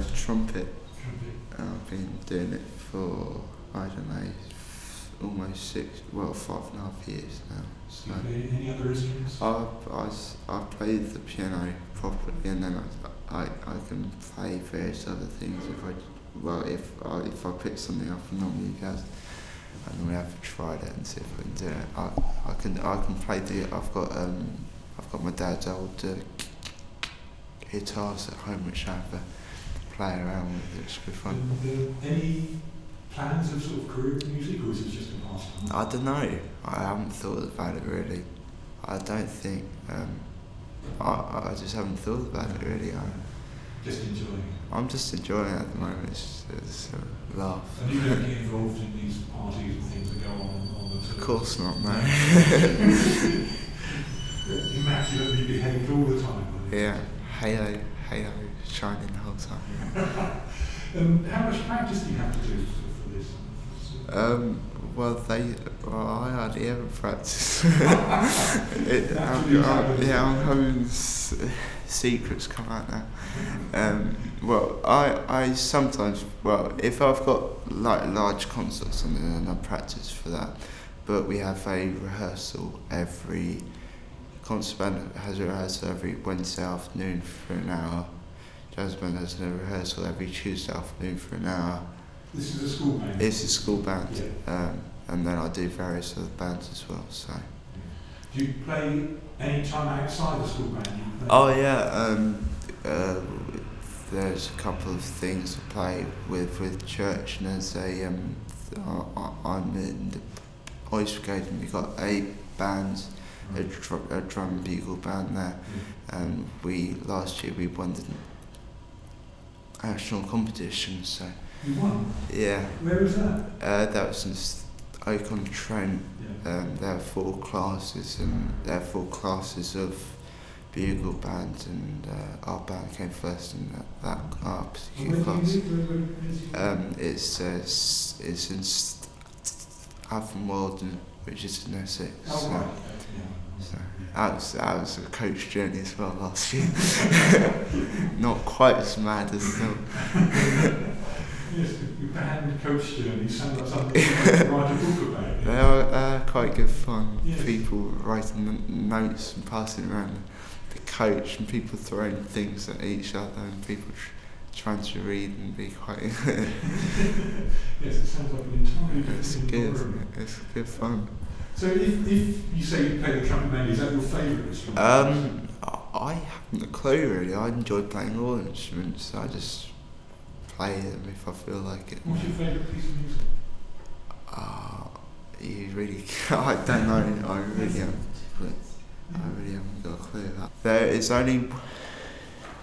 Trumpet. Trumpet. I've been doing it for, I don't know, almost 5.5 years now. So Do you play any other instruments? I played the piano properly, and then I can play various other things if I pick something up from normally jazz. I normally have to try it and see if I can do it. I can play I've got my dad's old guitars at home which I have to play around with. It's good fun. Any plans of sort of career in music, or is it just a pastime? I don't know. I haven't thought about it really. I don't think. I just haven't thought about it really. Just enjoying it. I'm just enjoying it at the moment. It's a laugh. And you don't get involved in these parties and things that go on the Of course not, no. Immaculately behaved all the time. Yeah, halo, shining the whole time. How much practice do you have to do for this? I hardly ever practice. I'm having secrets come out now. I sometimes, if I've got like large concerts or something, then I practice for that. But we have a rehearsal every concert band has a rehearsal every Wednesday afternoon for an hour. Jazz band has a rehearsal every Tuesday afternoon for an hour. This is a school band? It's a school band, yeah. And then I do various other bands as well. So. Do you play any time outside the school band? Oh yeah, there's a couple of things to play with church, and there's I'm in the Oyster Brigade, and we've got 8 bands, a drum and bugle band there, and last year we won the national competition. So. You won? Yeah. Where was that? That was in Oak-on-Trent. Yeah. There are 4 classes, and there are 4 classes of bugle band, and our band came first in our particular class. It's in Avon Walden, which is in Essex. Oh, right. So that was a coach journey as well last year. Not quite as mad as them. Yes, the band coach journey sounds like something you might write a book about. They are quite good fun. Yes. People writing notes and passing around the coach, and people throwing things at each other, and people trying to read and be quite. Yes, it sounds like an entirely different It's good. environment. It's good fun. So if you say you play the trumpet mainly, is that your favourite instrument? I haven't a clue really. I enjoy playing all instruments. I just play them if I feel like it. What's your favourite piece of music? You really, I don't know. I really haven't got a clue. There is only